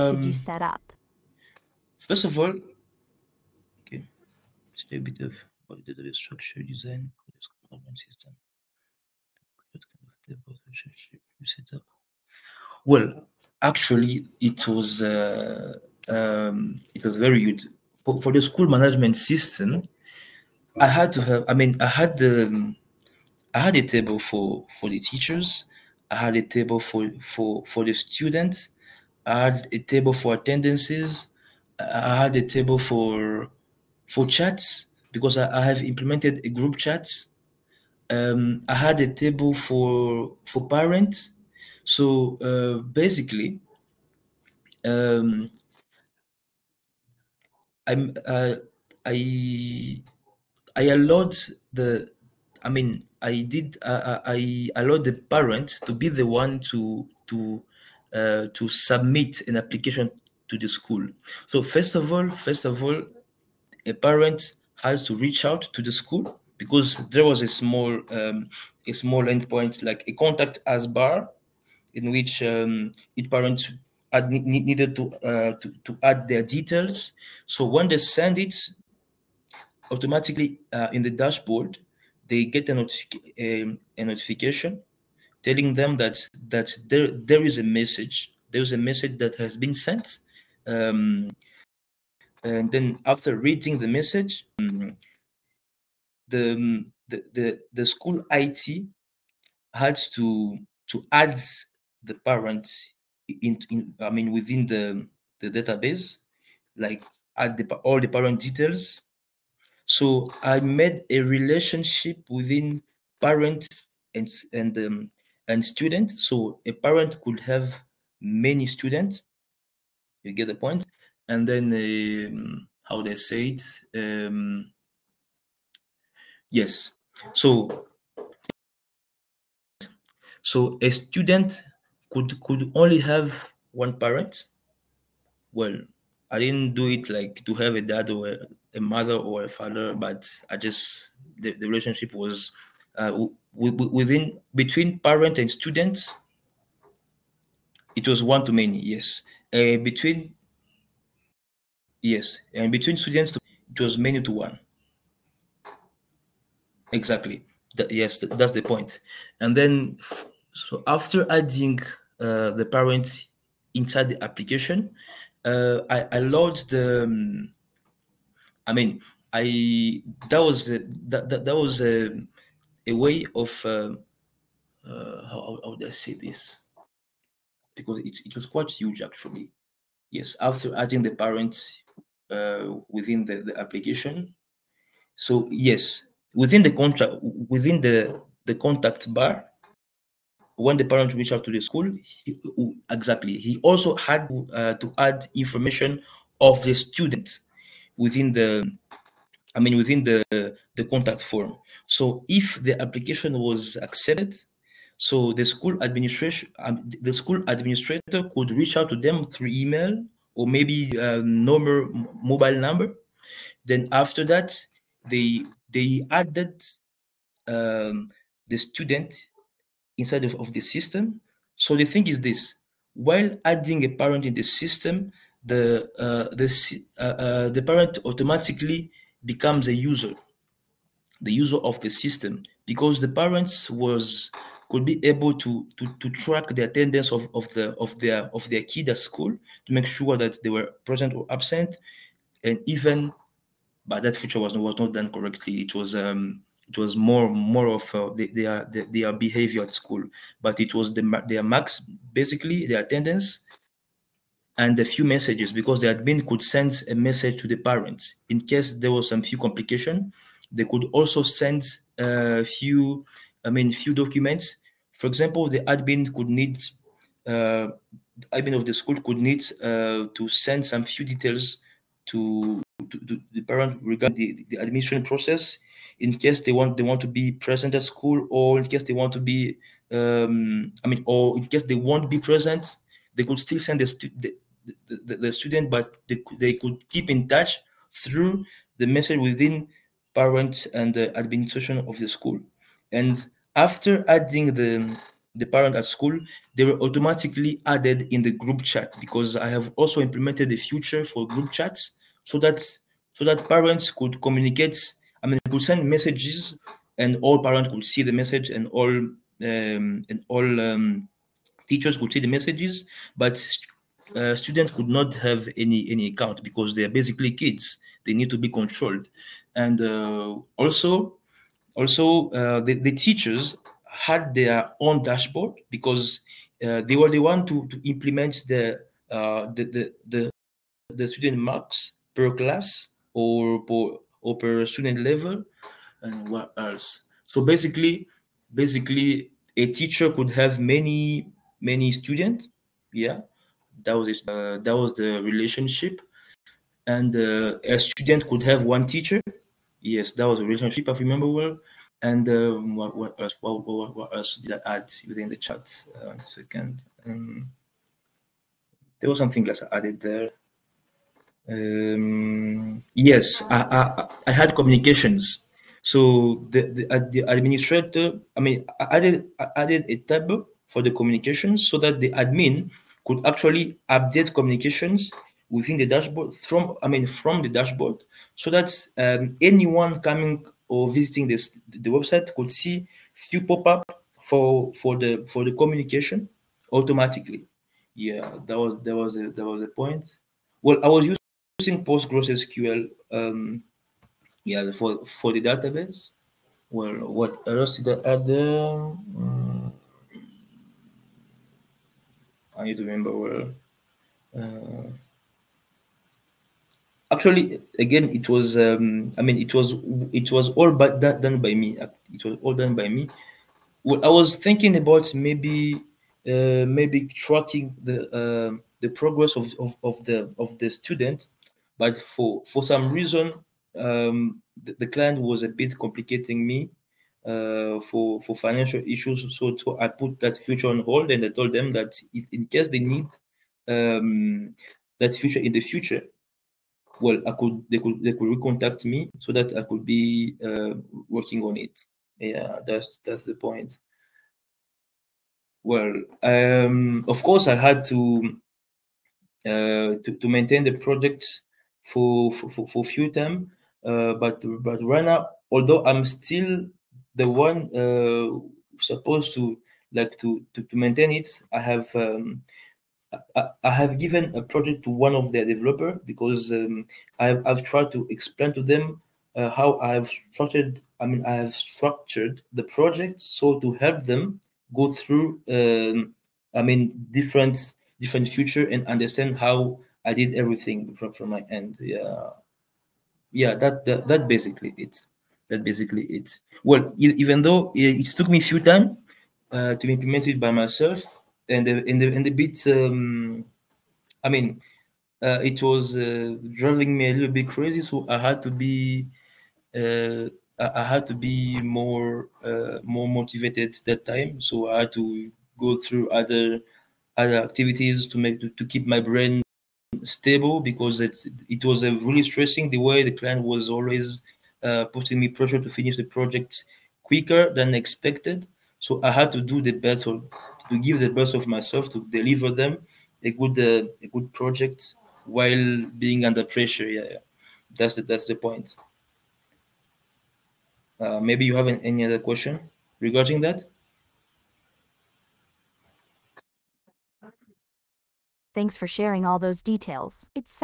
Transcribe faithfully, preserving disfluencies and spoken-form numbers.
did you Um, set up? first of all, okay, it's a bit of about the database structure design for the school management system. What kind of table relationship you set up? Well, actually, it was uh, um, it was very good for, for the school management system. I had to have. I mean, I had the I had a table for for the teachers. I had a table for for for the students. I had a table for attendances. I had a table for for chats because I, I have implemented a group chat. Um, I had a table for for parents. So uh, basically, um, I'm uh, I I allowed the I mean I did uh, I allowed the parent to be the one to to uh, to submit an application to the school. So first of all, first of all, a parent has to reach out to the school because there was a small um, a small endpoint like a contact as bar in which um, each parent had, ne- needed to, uh, to to add their details. So when they send it, automatically uh, in the dashboard, they get a, notific- um, a notification telling them that that there there is a message. There is a message that has been sent. Um, and then after reading the message, um, the, um, the the the school I T has to to add the parents in, in I mean within the the database, like add the, all the parent details. So I made a relationship within parent and and um, and student. So a parent could have many students. You get the point. And then um, how they say it. Um, yes. So so a student could could only have one parent. Well, I didn't do it like to have a dad or a, a mother or a father, but I just the, the relationship was uh, w- w- within between parent and student. It was one to many, yes. Uh, between yes, and between students, to, it was many to one. Exactly. That, yes, th- that's the point. And then, f- so after adding uh, the parent inside the application, uh, I allowed the um, I mean, I that was a, that, that that was a, a way of uh, uh, how, how would I say this? Because it, it was quite huge actually. Yes, after adding the parents uh, within the, the application. So yes, within the contract, within the the contact bar, when the parent reached out to the school, he, exactly, he also had uh, to add information of the student within the I mean, within the the contact form. So if the application was accepted, so the school administration, um, the school administrator could reach out to them through email or maybe a number, mobile number. Then after that, they they added um, the student inside of, of the system. So the thing is this: while adding a parent in the system, the uh, the si- uh, uh, the parent automatically becomes a user the user of the system because the parents was could be able to to, to track the attendance of, of the of their of their kid at school to make sure that they were present or absent, and even but that feature was not, was not done correctly. It was um it was more more of uh, the, their, their their behavior at school, but it was the ma- their max, basically their attendance and a few messages because the admin could send a message to the parents in case there was some few complication. They could also send a few, I mean, few documents. For example, the admin could need, uh, admin of the school could need uh, to send some few details to, to, to the parent regarding the, the administration process in case they want they want to be present at school or in case they want to be um, I mean or in case they won't be present, they could still send the, stu- the, the, the, the student, but they, could- they could keep in touch through the message within parents and the administration of the school. And after adding the the parent at school, they were automatically added in the group chat, because I have also implemented a feature for group chats, so that so that parents could communicate. I mean, they could send messages, and all parents could see the message, and all um, and all um, teachers could see the messages, but uh, students could not have any any account, because they are basically kids. They need to be controlled, and uh, also also uh, the, the teachers had their own dashboard, because uh, they were the one to, to implement the, uh, the, the the the student marks per class, or per, or per student level, and what else. So basically basically a teacher could have many many students. Yeah, that was it. Uh, that was the relationship. And uh, a student could have one teacher. Yes, that was a relationship, if I remember well. And um, what, what else? What, what, what else did I add within the chat? Uh, one second. Um, there was something else I added there. Um, yes, I, I, I had communications. So the, the, uh, the administrator, I mean, I added, I added a tab for the communications, so that the admin could actually update communications within the dashboard from, I mean, from the dashboard, so that um, anyone coming or visiting this the website could see few pop up for for the for the communication automatically. Yeah, that was that was a, that was a point. Well, I was using PostgreSQL, um, yeah, for for the database. Well, what else did I add there? Mm, I need to remember well. Uh, actually, again, it was. Um, I mean, it was. It was all but that done by me. It was all done by me. Well, I was thinking about maybe, uh, maybe tracking the uh, the progress of, of, of the of the student, but for for some reason, um, the, the client was a bit complicating me, uh, for for financial issues. So, so I put that future on hold, and I told them that in in case they need um, that future in the future, well, I could they could they could recontact me, so that I could be uh, working on it. Yeah, that's that's the point. Well, um, of course, I had to uh, to, to maintain the project for for, for, for few time, uh, but but right now, although I'm still the one uh, supposed to like to, to to maintain it, I have um, I, I have given a project to one of their developer, because um, I've, I've tried to explain to them uh, how I have structured. I mean, I have structured the project so to help them go through. Um, I mean, different different future, and understand how I did everything from, from my end. Yeah, yeah. That that, that basically it. That basically it. Well, e- even though it, it took me a few time uh, to implement it by myself, and the, and the, and the bit. Um, I mean, uh, it was uh, driving me a little bit crazy, so I had to be uh, I, I had to be more uh, more motivated that time. So I had to go through other other activities to make to, to keep my brain stable, because it it was a really stressing the way the client was always uh, putting me pressure to finish the project quicker than expected. So I had to do the best, or to give the best of myself to deliver them a good uh, a good project while being under pressure. Yeah, yeah. That's the that's the point. Uh, maybe you have an, any other question regarding that? Thanks for sharing all those details. It's